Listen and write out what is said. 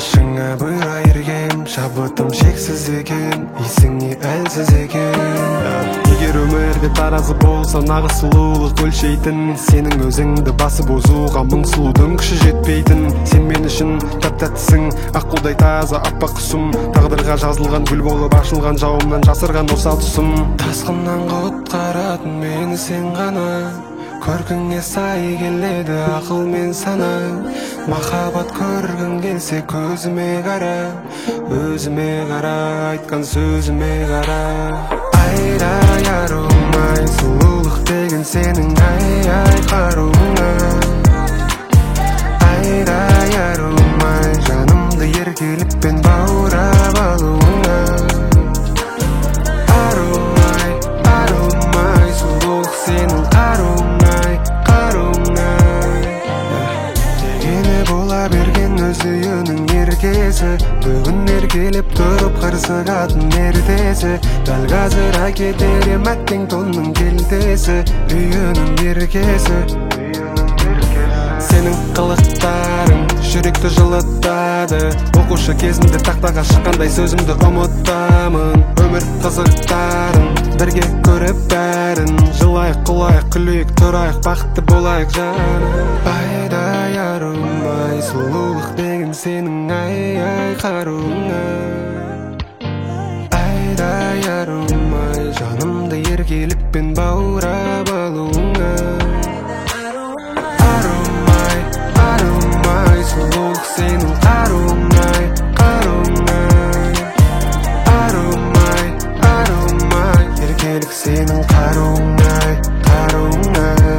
Башыңа бұйра ергем, шабытым шексіз екен, есіңе әлсіз екен. Егер өмірде таразы болса, нағыз сұлулық өлшейтін, сенің өзіңді басып озуға мың сұлудың күші жетпейтін. Сен мен үшін тәп-тәттісің, аққудай таза аппақ құсым, тағдырға жазылған гүл болып ашылған жауымнан жасырған осал тұсым. Тасқыннан құтқаратын мені сен ғана, көркіңе сай келеді ақыл мен сана. Махаббат көргің келсе көзіме қара, өзіме қара, айтқан сөзіме қара. Айдай арумай, сұлулық деген сенің ай қаруыңа. Айдай арумай, жанымды еркелікпен баурап алуыңа. Арумай, арумай, сұлулық сенің қаруыңай, қаруыңай. Дегені бола берген өз үйінің еркесі, бүгін еркелеп тұрып қырсығатын ертесі. Дәл қазір әкетер ем әттең тонның келтесі, үйінің еркесі. Сенің қылықтарың жүректі жылытады, оқушы кезінде тақтаға шыққандай сөзімді ұмытамын. Өмір қызықтарын бірге көріп бәрін, жылайық, құлайық, күлейік, тұрайық, бақытты болайық жаным. Айдай арумай, сұлулық деген сенің ай қаруыңа. Айдай арумай, жанымды еркелікпен баурап алуыңа. Арумай, арумай, сұлулық сенің қаруыңай, қаруыңай. Арумай, арумай, еркелік сенің қаруыңай, қаруыңай.